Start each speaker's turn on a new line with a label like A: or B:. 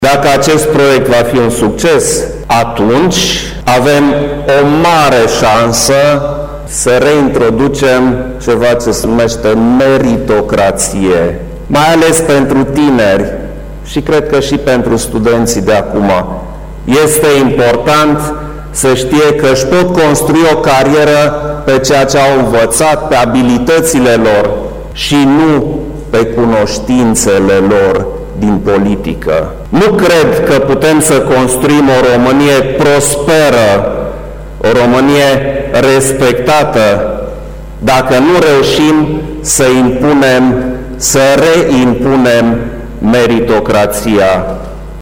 A: Dacă acest proiect va fi un succes, atunci avem o mare șansă să reintroducem ceva ce se numește meritocrație, mai ales pentru tineri și cred că și pentru studenții de acum. Este important să știe că își pot construi o carieră pe ceea ce au învățat, pe abilitățile lor și nu pe cunoștințele lor din politică. Nu cred că putem să construim o Românie prosperă, o Românie respectată, dacă nu reușim să reimpunem meritocrația